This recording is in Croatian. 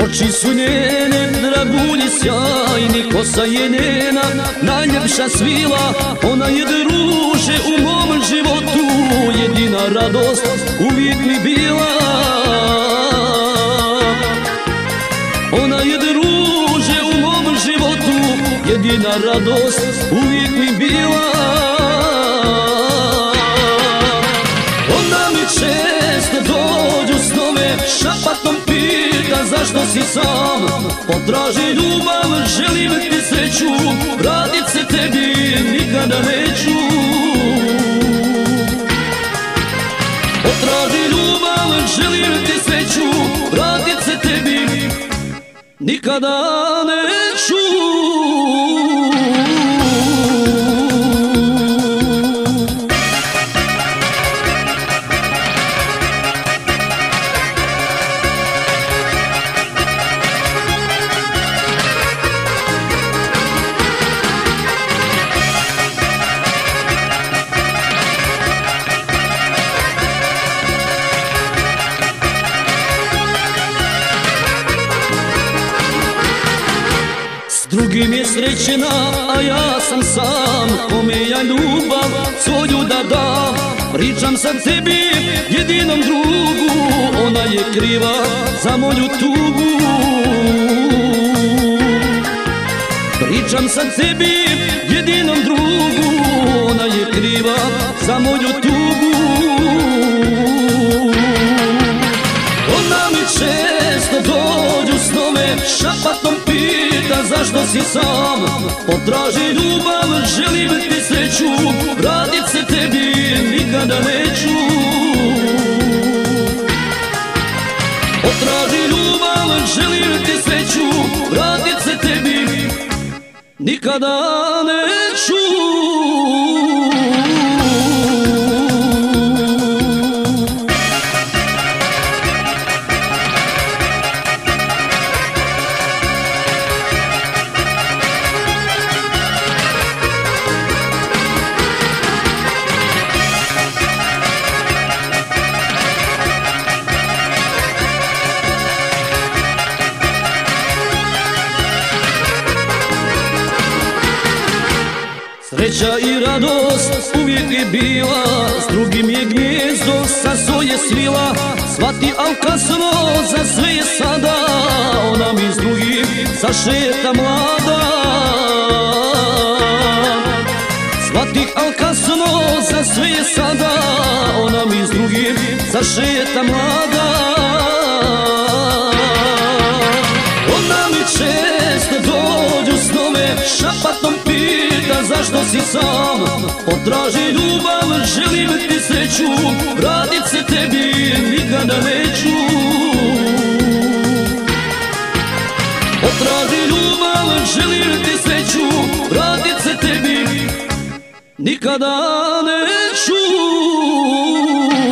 Oči su njene, dragulji sjajni, kosa je njena, najljepša svila. Ona je druže u mom životu, jedina radost uvijek mi bila. Ona je druže u mom životu, jedina radost uvijek mi bila. Ona mi često dođu snove, šapatom pita zašto si sam. Potraži ljubav, želim ti sreću, vratit se tebi nikada neću. Potraži ljubav, želim ti sreću, vratit se tebi nikada neću. Drugim je srećena, a ja sam sam, kome ja ljubav svoju da dam. Pričam sad tebi, jedinom drugu, ona je kriva za moju tugu. Pričam sad tebi, jedinom drugu, ona je kriva za moju tugu. Ona mi često dođu snove, šapatom pita zašto si sam. Potraži ljubav, želim ti sreću, vratit se tebi nikada neću. Potraži ljubav, želim ti sreću, vratit se tebi nikada neću. Sreća i radost uvijek je bila, s drugim je gnjezdo sa svoje svila. Svati, al kasno, za sve je sada, ona mi s drugim zašeta mlada. Svati, al kasno, za sve je sada, ona mi s drugim zašeta mlada. Ona mi često dođu snove, šapatom pita zašto si sam. Potraži ljubav, želim ti sreću, vratit se tebi nikada neću. Potraži ljubav, želim ti sreću, vratit se tebi nikada neću.